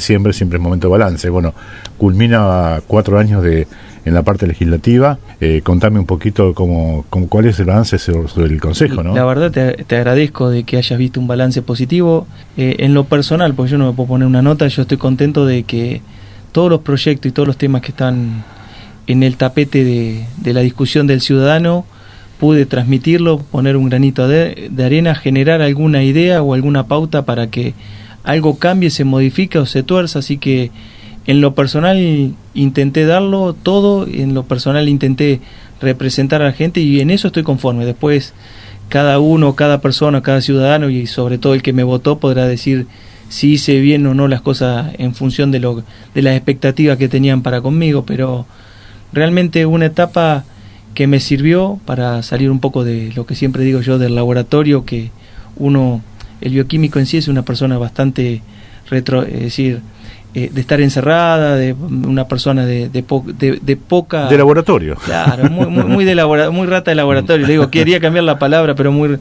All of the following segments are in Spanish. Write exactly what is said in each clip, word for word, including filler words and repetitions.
diciembre siempre es momento de balance. Bueno, culmina cuatro años de en la parte legislativa. Eh, contame un poquito cómo, cómo, cuál es el balance sobre, sobre el Consejo, ¿no? La verdad te, te agradezco de que hayas visto un balance positivo. Eh, en lo personal, pues yo no me puedo poner una nota, yo estoy contento de que todos los proyectos y todos los temas que están en el tapete de, de la discusión del ciudadano, pude transmitirlo, poner un granito de, de arena, generar alguna idea o alguna pauta para que algo cambie, se modifique o se tuerza. Así que en lo personal intenté darlo todo, en lo personal intenté representar a la gente y en eso estoy conforme. Después cada uno, cada persona, cada ciudadano y sobre todo el que me votó podrá decir si hice bien o no las cosas en función de lo de las expectativas que tenían para conmigo, pero realmente una etapa que me sirvió para salir un poco de lo que siempre digo yo del laboratorio, que uno, el bioquímico en sí es una persona bastante retro, es decir, eh, de estar encerrada, de una persona de de, po, de, de poca... De laboratorio. Claro, muy, muy, muy, de labora, muy rata de laboratorio. Le digo, quería cambiar la palabra, pero muy...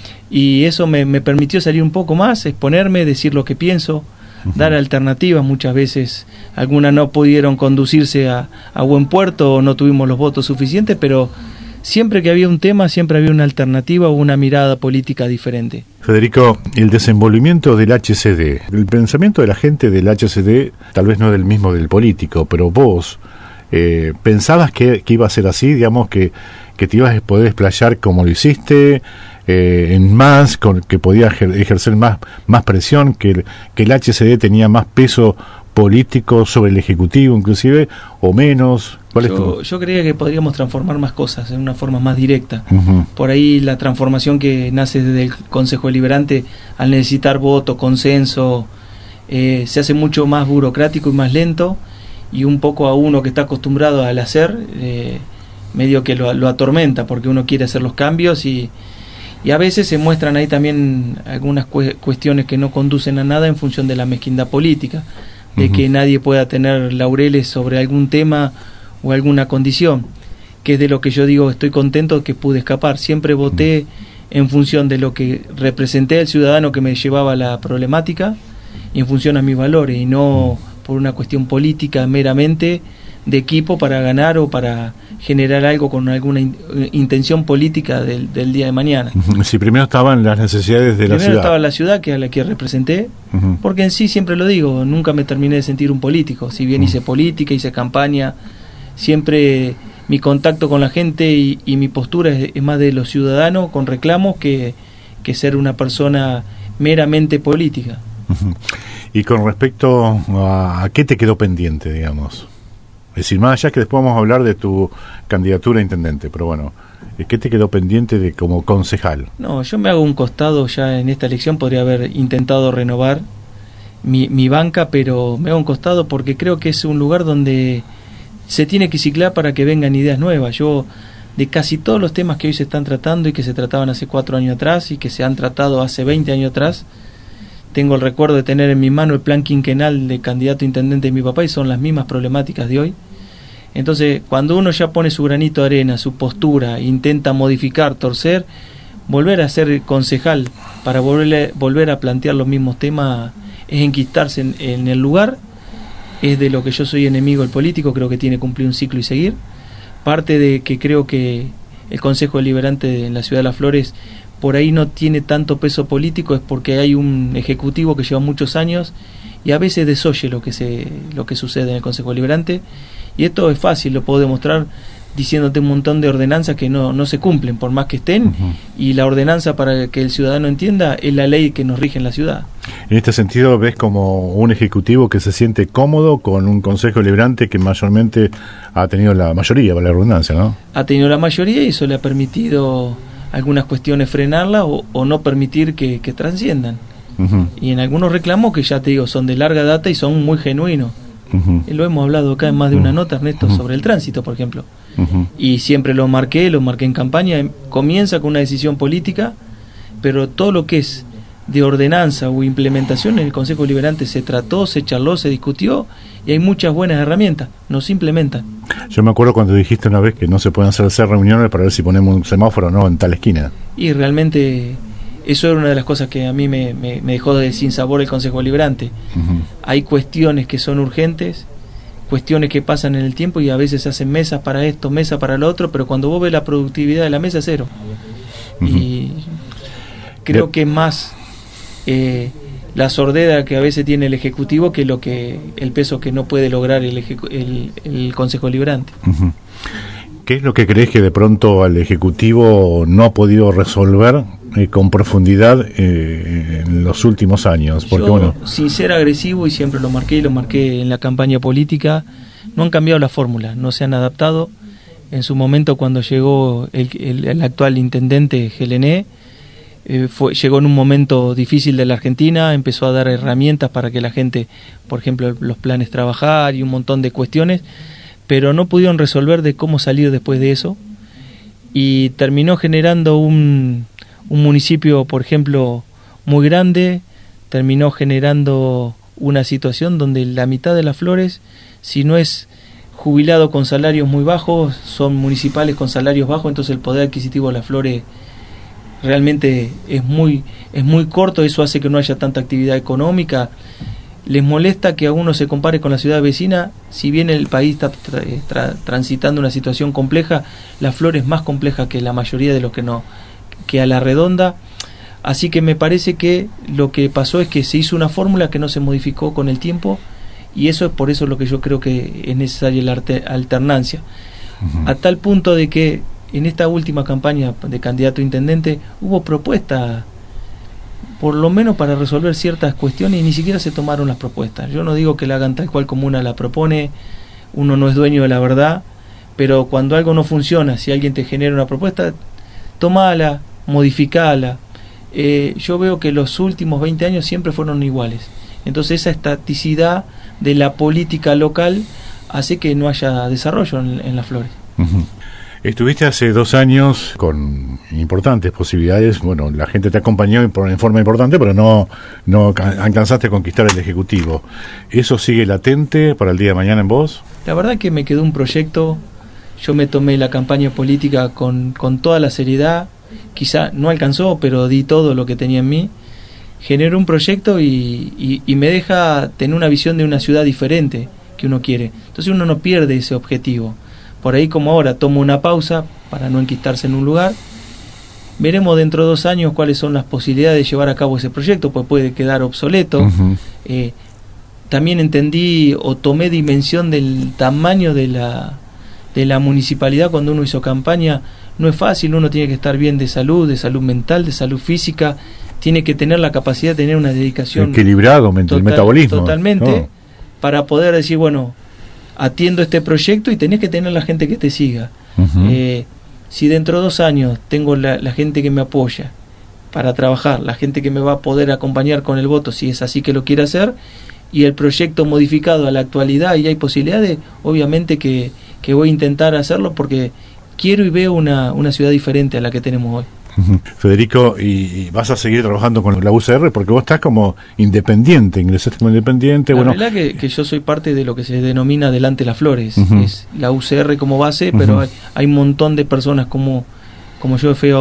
Y eso me, me permitió salir un poco más, exponerme, decir lo que pienso, uh-huh. dar alternativas. Muchas veces algunas no pudieron conducirse a, a buen puerto o no tuvimos los votos suficientes, pero siempre que había un tema, siempre había una alternativa o una mirada política diferente. Federico, el desenvolvimiento del H C D, el pensamiento de la gente del H C D tal vez no del mismo del político, pero vos eh, pensabas que, que iba a ser así, digamos, que, que te ibas a poder explayar como lo hiciste, eh, en más, con, que podía ejercer más, más presión, que el, que el H C D tenía más peso político sobre el Ejecutivo inclusive, o menos. ¿Cuál yo, es tu? yo creía que podríamos transformar más cosas en una forma más directa. Uh-huh. Por ahí la transformación que nace desde el Consejo Deliberante, al necesitar voto, consenso, eh, se hace mucho más burocrático y más lento, y un poco a uno que está acostumbrado al hacer, eh, medio que lo, lo atormenta, porque uno quiere hacer los cambios y, y a veces se muestran ahí también algunas cu- cuestiones que no conducen a nada en función de la mezquindad política, de uh-huh. que nadie pueda tener laureles sobre algún tema o alguna condición, que es de lo que yo digo, estoy contento que pude escapar. Siempre voté en función de lo que representé al ciudadano que me llevaba a la problemática y en función a mis valores, y no por una cuestión política meramente de equipo para ganar o para generar algo con alguna in- intención política del, del día de mañana. Si primero estaban las necesidades de primero la ciudad. estaba la ciudad, que a la que representé, uh-huh. porque en sí, siempre lo digo, nunca me terminé de sentir un político. Si bien uh-huh. hice política, hice campaña, siempre mi contacto con la gente y, y mi postura es, es más de los ciudadanos con reclamos que, que ser una persona meramente política. Uh-huh. Y con respecto a, a qué te quedó pendiente, digamos, es decir, más allá que después vamos a hablar de tu candidatura a intendente, pero bueno, ¿qué te quedó pendiente de como concejal? No, yo me hago un costado. Ya en esta elección podría haber intentado renovar mi, mi banca, pero me hago un costado porque creo que es un lugar donde se tiene que ciclar para que vengan ideas nuevas. Yo, de casi todos los temas que hoy se están tratando y que se trataban hace cuatro años atrás y que se han tratado hace veinte años atrás, tengo el recuerdo de tener en mi mano el plan quinquenal de candidato a intendente de mi papá y son las mismas problemáticas de hoy. Entonces, cuando uno ya pone su granito de arena, su postura, intenta modificar, torcer, volver a ser concejal para volver, volver a plantear los mismos temas es enquistarse en, en el lugar. Es de lo que yo soy enemigo el político, creo que tiene que cumplir un ciclo y seguir. Parte de que creo que el Consejo Deliberante en la Ciudad de Las Flores por ahí no tiene tanto peso político, es porque hay un ejecutivo que lleva muchos años y a veces desoye lo que se lo que sucede en el Consejo Deliberante, y esto es fácil, lo puedo demostrar diciéndote un montón de ordenanzas que no, no se cumplen por más que estén, uh-huh. y la ordenanza, para que el ciudadano entienda, es la ley que nos rige en la ciudad. En este sentido, ¿ves como un ejecutivo que se siente cómodo con un Consejo Deliberante que mayormente ha tenido la mayoría, para la redundancia, ¿no? Ha tenido la mayoría y eso le ha permitido algunas cuestiones frenarla o, o no permitir que, que trasciendan. Uh-huh. Y en algunos reclamos que ya te digo son de larga data y son muy genuinos. Uh-huh. Lo hemos hablado acá en más de una nota, Ernesto, uh-huh. sobre el tránsito, por ejemplo. Uh-huh. Y siempre lo marqué, lo marqué en campaña. Comienza con una decisión política, pero todo lo que es de ordenanza o implementación en el Consejo Deliberante se trató, se charló, se discutió y hay muchas buenas herramientas, no se implementan. Yo me acuerdo cuando dijiste una vez que no se pueden hacer, hacer reuniones para ver si ponemos un semáforo o no en tal esquina. Y realmente eso era una de las cosas que a mí me, me, me dejó de sin sabor el Consejo Deliberante. Uh-huh. Hay cuestiones que son urgentes, cuestiones que pasan en el tiempo y a veces se hacen mesas para esto, mesas para lo otro, pero cuando vos ves la productividad de la mesa es cero. Uh-huh. Y creo que es más eh, la sordera que a veces tiene el Ejecutivo que lo que el peso que no puede lograr el, ejecu- el, el Consejo Deliberante. Uh-huh. ¿Qué es lo que crees que de pronto el Ejecutivo no ha podido resolver eh, con profundidad eh, en los últimos años? Porque, Yo, bueno, sin ser agresivo, y siempre lo marqué y lo marqué en la campaña política, no han cambiado la fórmula, no se han adaptado. En su momento, cuando llegó el, el, el actual intendente Gelené, eh, fue, llegó en un momento difícil de la Argentina, empezó a dar herramientas para que la gente, por ejemplo, los planes trabajar y un montón de cuestiones, pero no pudieron resolver de cómo salir después de eso, y terminó generando un, un municipio, por ejemplo, muy grande, terminó generando una situación donde la mitad de las Flores, si no es jubilado con salarios muy bajos, son municipales con salarios bajos, entonces el poder adquisitivo de las Flores realmente es muy, es muy corto, eso hace que no haya tanta actividad económica. Les molesta que a uno se compare con la ciudad vecina, si bien el país está tra- tra- transitando una situación compleja, la Flor es más compleja que la mayoría de los que no, que a la redonda, así que me parece que lo que pasó es que se hizo una fórmula que no se modificó con el tiempo, y eso es por eso lo que yo creo que es necesaria la arte- alternancia, uh-huh. A tal punto de que en esta última campaña de candidato a intendente hubo propuestas por lo menos para resolver ciertas cuestiones, y ni siquiera se tomaron las propuestas. Yo no digo que la hagan tal cual como una la propone, uno no es dueño de la verdad, pero cuando algo no funciona, si alguien te genera una propuesta, tomala, modificala. Eh, yo veo que los últimos veinte años siempre fueron iguales. Entonces esa estaticidad de la política local hace que no haya desarrollo en, en las Flores. Uh-huh. Estuviste hace dos años con importantes posibilidades. Bueno, la gente te acompañó en forma importante, pero no, no alcanzaste a conquistar el Ejecutivo. ¿Eso sigue latente para el día de mañana en vos? La verdad que me quedó un proyecto. Yo me tomé la campaña política con, con toda la seriedad. Quizá no alcanzó, pero di todo lo que tenía en mí. Generé un proyecto y, y, y me deja tener una visión de una ciudad diferente que uno quiere. Entonces uno no pierde ese objetivo. Por ahí, como ahora, tomo una pausa para no enquistarse en un lugar. Veremos dentro de dos años cuáles son las posibilidades de llevar a cabo ese proyecto, pues puede quedar obsoleto. Uh-huh. Eh, también entendí o tomé dimensión del tamaño de la, de la municipalidad cuando uno hizo campaña. No es fácil, uno tiene que estar bien de salud, de salud mental, de salud física, tiene que tener la capacidad de tener una dedicación equilibrado, total, el metabolismo. Totalmente, oh. Para poder decir, bueno, atiendo este proyecto y tenés que tener la gente que te siga. Uh-huh. Eh, si dentro de dos años tengo la, la gente que me apoya para trabajar, la gente que me va a poder acompañar con el voto, si es así que lo quiere hacer, y el proyecto modificado a la actualidad y hay posibilidades, obviamente que, que voy a intentar hacerlo porque quiero y veo una, una ciudad diferente a la que tenemos hoy. Federico, ¿y vas a seguir trabajando con la U C R? Porque vos estás como independiente, ingresaste como independiente. La bueno. verdad que, que yo soy parte de lo que se denomina Adelante las Flores. Uh-huh. Es la U C R como base, uh-huh. pero hay, hay un montón de personas como, como yo fui a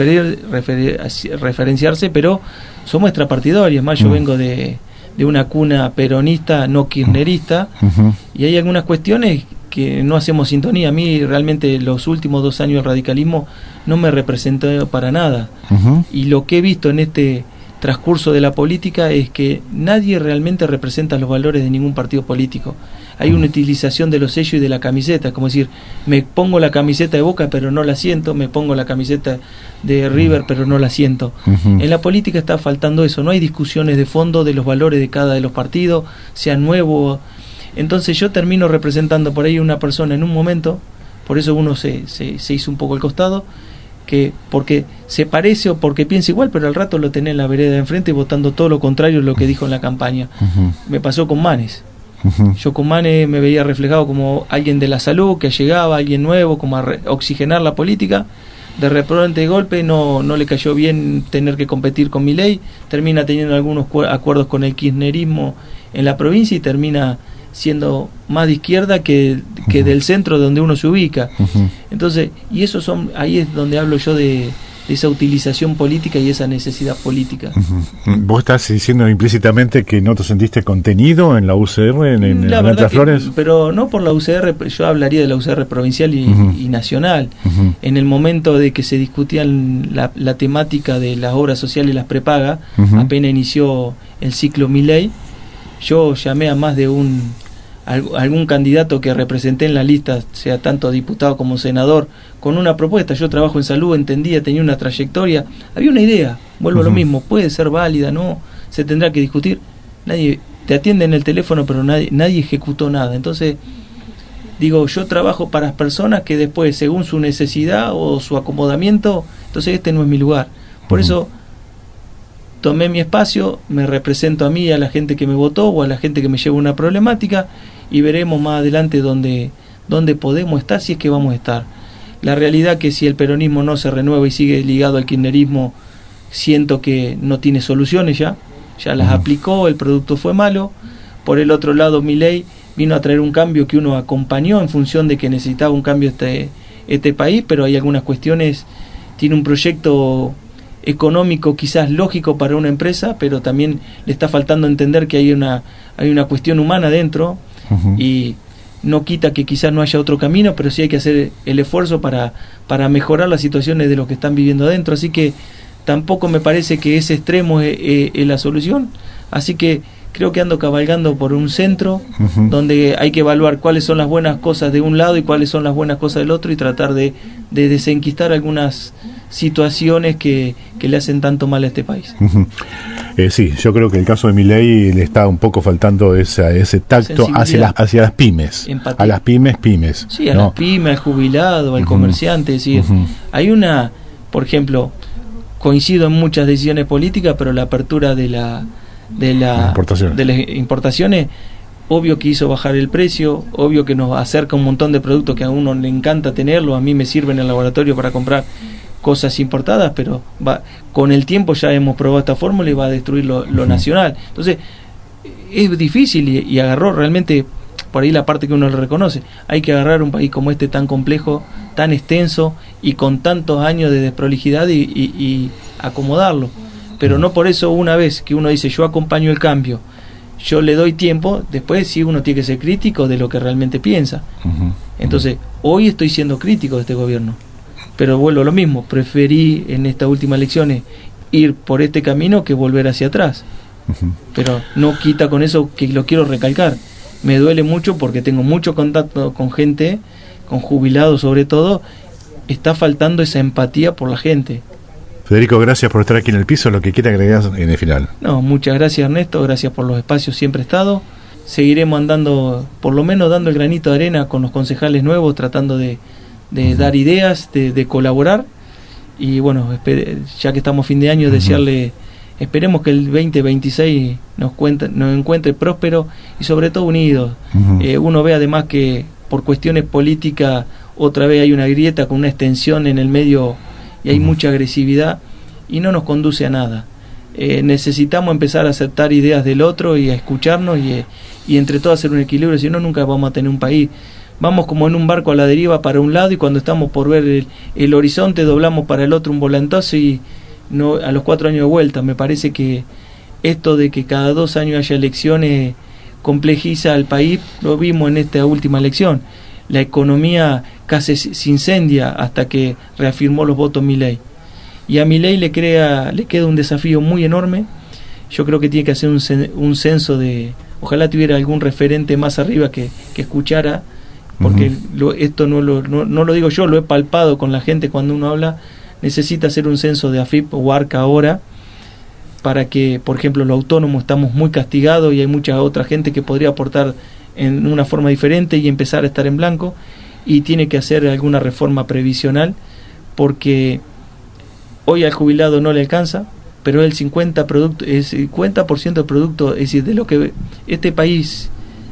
autorreferenciarse, pero somos extrapartidarios. Más, yo uh-huh. vengo de, de una cuna peronista, no kirchnerista, uh-huh. y hay algunas cuestiones que no hacemos sintonía. A mí realmente los últimos dos años del radicalismo no me representó para nada. Uh-huh. Y lo que he visto en este transcurso de la política es que nadie realmente representa los valores de ningún partido político. Hay uh-huh. una utilización de los sellos y de la camiseta, como decir, me pongo la camiseta de Boca pero no la siento, me pongo la camiseta de River uh-huh. pero no la siento. Uh-huh. En la política está faltando eso, no hay discusiones de fondo de los valores de cada de los partidos, sea nuevo. Entonces yo termino representando por ahí una persona en un momento, por eso uno se, se, se hizo un poco al costado, que porque se parece o porque piensa igual, pero al rato lo tenés en la vereda de enfrente votando todo lo contrario de lo que dijo en la campaña. Uh-huh. Me pasó con Manes. Uh-huh. Yo con Manes me veía reflejado como alguien de la salud, que llegaba, alguien nuevo, como a re- oxigenar la política. De repente de golpe no, no le cayó bien tener que competir con Milei, termina teniendo algunos cu- acuerdos con el kirchnerismo en la provincia y termina siendo más de izquierda que, que uh-huh. del centro donde uno se ubica. Uh-huh. Entonces, y eso son, ahí es donde hablo yo de, de esa utilización política y esa necesidad política. Uh-huh. ¿Vos estás diciendo implícitamente que no te sentiste contenido en la U C R, en, en la Almirante Flores? Pero no por la U C R, yo hablaría de la U C R provincial y, uh-huh. y nacional. Uh-huh. En el momento de que se discutían la, la temática de las obras sociales y las prepagas, uh-huh. apenas inició el ciclo Milei, yo llamé a más de un algún candidato que representé en la lista, sea tanto diputado como senador, con una propuesta. Yo trabajo en salud, entendía, tenía una trayectoria, había una idea, vuelvo uh-huh. a lo mismo, puede ser válida, no, se tendrá que discutir. Nadie te atiende en el teléfono, pero nadie, nadie ejecutó nada. Entonces, digo, yo trabajo para las personas que después, según su necesidad o su acomodamiento, entonces este no es mi lugar. Por uh-huh. eso tomé mi espacio, me represento a mí, a la gente que me votó o a la gente que me lleva una problemática, y veremos más adelante dónde, dónde podemos estar, si es que vamos a estar. La realidad que si el peronismo no se renueva y sigue ligado al kirchnerismo, siento que no tiene soluciones ya, ya las uh-huh. aplicó, el producto fue malo. Por el otro lado, Milei vino a traer un cambio que uno acompañó en función de que necesitaba un cambio este, este país, pero hay algunas cuestiones, tiene un proyecto económico quizás lógico para una empresa, pero también le está faltando entender que hay una, hay una cuestión humana dentro, uh-huh. y no quita que quizás no haya otro camino, pero sí hay que hacer el esfuerzo para, para mejorar las situaciones de los que están viviendo adentro. Así que tampoco me parece que ese extremo es, es, es la solución. Así que creo que ando cabalgando por un centro, uh-huh. donde hay que evaluar cuáles son las buenas cosas de un lado y cuáles son las buenas cosas del otro, y tratar de, de desenquistar algunas situaciones que, que le hacen tanto mal a este país. Uh-huh. Eh, sí, yo creo que el caso de Milei le está un poco faltando esa, ese tacto hacia las, hacia las pymes. Empatía. A las pymes, pymes. Sí, a ¿no? las pymes, al jubilado, al uh-huh. comerciante. Es decir, uh-huh. hay una, por ejemplo, coincido en muchas decisiones políticas, pero la apertura de la de, la, importaciones. de las importaciones, obvio que hizo bajar el precio, obvio que nos acerca un montón de productos que a uno le encanta tenerlo, a mí me sirve en el laboratorio para comprar cosas importadas, pero va, con el tiempo ya hemos probado esta fórmula y va a destruir lo, lo uh-huh. nacional. Entonces es difícil, y, y agarró realmente por ahí la parte que uno le reconoce. Hay que agarrar un país como este, tan complejo, tan extenso y con tantos años de desprolijidad, y, y, y acomodarlo. Pero no por eso, una vez que uno dice yo acompaño el cambio, yo le doy tiempo, después sí uno tiene que ser crítico de lo que realmente piensa. Uh-huh. Entonces hoy estoy siendo crítico de este gobierno, pero vuelvo a lo mismo, preferí en estas últimas elecciones ir por este camino que volver hacia atrás. Uh-huh. Pero no quita con eso que lo quiero recalcar, me duele mucho porque tengo mucho contacto con gente, con jubilados sobre todo, está faltando esa empatía por la gente. Federico, gracias por estar aquí en el piso, lo que quiera agregar en el final. No, muchas gracias Ernesto, gracias por los espacios siempre estado. Seguiremos andando, por lo menos dando el granito de arena con los concejales nuevos, tratando de de uh-huh. dar ideas, de, de colaborar, y bueno, espere, ya que estamos fin de año, uh-huh. desearle, esperemos que el veinte veintiséis nos, cuenta, nos encuentre próspero y sobre todo unidos. Uh-huh. Eh, uno ve además que por cuestiones políticas otra vez hay una grieta con una extensión en el medio y hay uh-huh. mucha agresividad y no nos conduce a nada. Eh, necesitamos empezar a aceptar ideas del otro y a escucharnos y, y entre todos hacer un equilibrio, si no nunca vamos a tener un país. Vamos como en un barco a la deriva para un lado, y cuando estamos por ver el, el horizonte doblamos para el otro un volantazo y no a los cuatro años de vuelta. Me parece que esto de que cada dos años haya elecciones complejiza al país, lo vimos en esta última elección. La economía casi se incendia hasta que reafirmó los votos Milei. Y a Milei le, crea, le queda un desafío muy enorme. Yo creo que tiene que hacer un, un censo de... Ojalá tuviera algún referente más arriba que, que escuchara, porque uh-huh. lo, esto no lo, no, no lo digo yo, lo he palpado con la gente cuando uno habla. Necesita hacer un censo de A F I P o ARCA ahora, para que, por ejemplo, los autónomos estamos muy castigados y hay mucha otra gente que podría aportar en una forma diferente y empezar a estar en blanco, y tiene que hacer alguna reforma previsional, porque hoy al jubilado no le alcanza, pero el cincuenta por ciento el cincuenta por ciento del producto, es decir, de lo que este país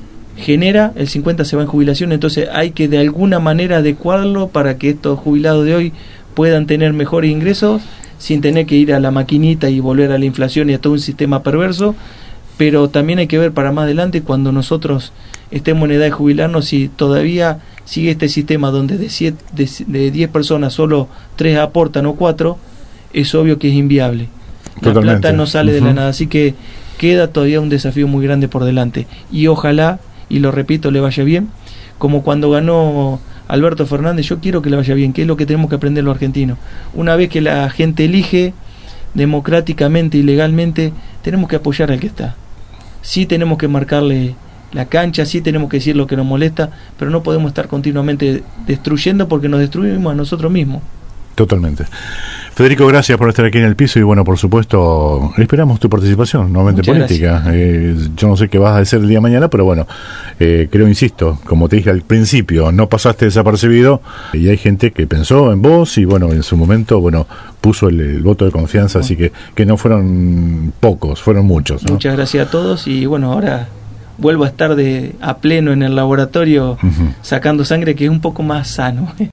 genera, el cincuenta por ciento se va en jubilación. Entonces hay que de alguna manera adecuarlo para que estos jubilados de hoy puedan tener mejores ingresos sin tener que ir a la maquinita y volver a la inflación y a todo un sistema perverso. Pero también hay que ver para más adelante, cuando nosotros estemos en edad de jubilarnos, si todavía sigue este sistema donde de, siete, de, de diez personas solo tres aportan o cuatro, es obvio que es inviable. La Totalmente. plata no sale uh-huh. de la nada, así que queda todavía un desafío muy grande por delante. Y ojalá, y lo repito, le vaya bien, como cuando ganó Alberto Fernández. Yo quiero que le vaya bien, que es lo que tenemos que aprender los argentinos. Una vez que la gente elige democráticamente y legalmente, tenemos que apoyar al que está. Sí tenemos que marcarle la cancha, sí tenemos que decir lo que nos molesta, pero no podemos estar continuamente destruyendo, porque nos destruimos a nosotros mismos. Totalmente. Federico, gracias por estar aquí en el piso y bueno, por supuesto, esperamos tu participación nuevamente política. Eh, yo no sé qué vas a hacer el día de mañana, pero bueno, eh, creo, insisto, como te dije al principio, no pasaste desapercibido y hay gente que pensó en vos y bueno, en su momento, bueno, puso el, el voto de confianza, bueno. Así que, que no fueron pocos, fueron muchos, ¿no? Muchas gracias a todos y bueno, ahora vuelvo a estar de a pleno en el laboratorio uh-huh. sacando sangre, que es un poco más sano.